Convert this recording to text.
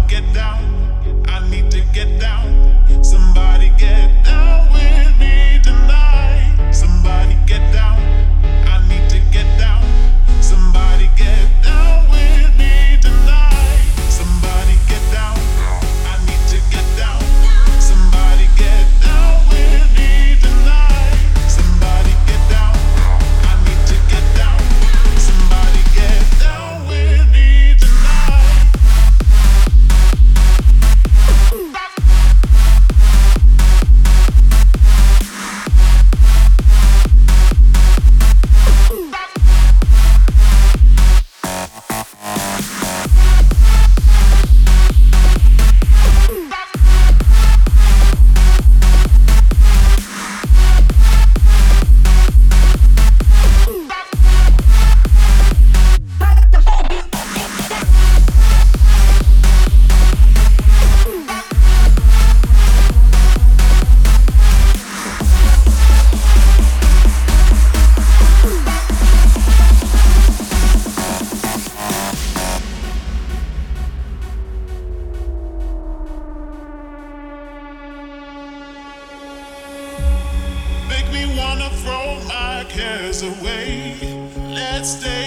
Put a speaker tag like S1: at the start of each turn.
S1: get down. I need to get down. Somebody get down with me tonight. Somebody get down. I need to get down. Somebody get down with me tonight. Somebody get down. I need to get down. Somebody get down with me tonight. Somebody get down. I need to get down. Somebody get down with me tonight. Make me wanna throw my cares away. Let's stay